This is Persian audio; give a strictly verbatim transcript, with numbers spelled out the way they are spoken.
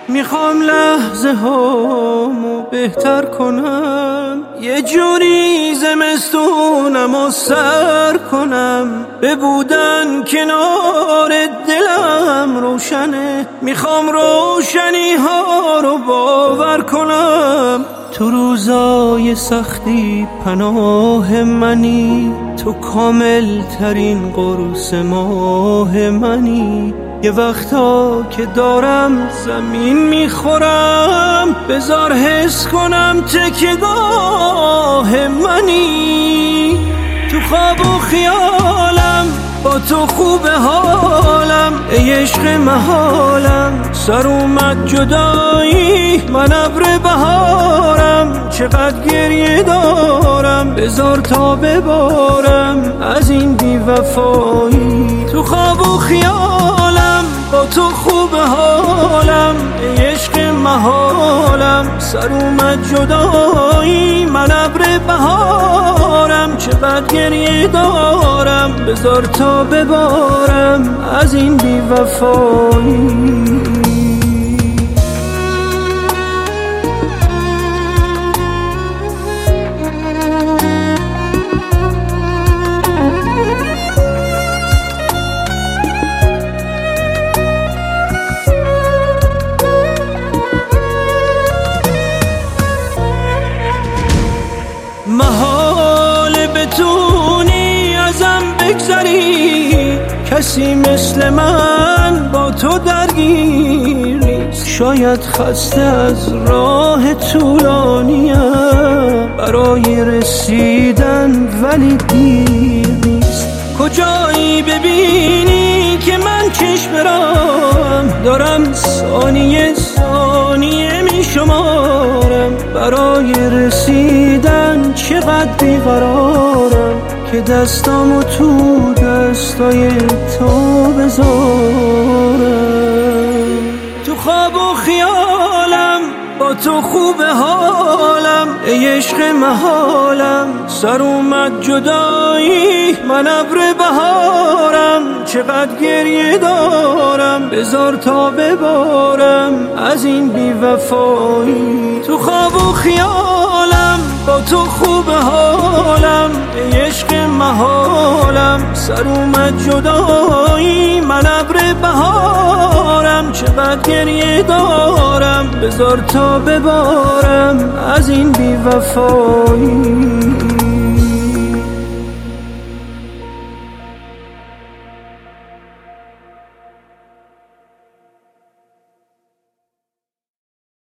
میخوام لحظه هامو بهتر کنم، یه جوری زمستونم و سر کنم، به بودن کنار دلم روشنه، میخوام روشنی ها رو باور کنم. تو روزای سختی پناه منی، تو کامل ترین قرص ماه منی. یه وقتا که دارم زمین میخورم، بذار حس کنم تکیه‌گاه منی. تو خواب و خیالم با تو خوب حالم، ای عشق محالم سر اومد جدایی، من ابر بهارم چقدر گریه دارم، بذار تا ببارم از این بی وفایی. تو خواب و خیالم با تو خوب حالم، ای عشق محالم سر اومد جدایی، من ابر بهارم چقدر گریه دارم، بذار تا ببارم از این بی وفایی. محال بتونی ازم بگذری، کسی مثل من با تو درگیر نیست. شاید خسته از راه طولانیم برای رسیدن، ولی دیر نیست. کجایی ببینی که من چشم برم دارم، ثانیه ثانیه می شمارم، برای رسیدن چقدر بیقرارم، که دستامو تو دستای تو بذارم. تو خواب و خیالم با تو خوب حالم، ای عشق محالم سر اومد جدایی، من ابر بهارم چقدر گریه دارم، بذار تا ببارم از این بی وفایی. تو خواب و خیالم با تو خوب حالم، ای عشق محالم سر اومد جدایی، من ابر بهارم چقدر گریه دارم، بذار تا ببارم از این بی وفایی.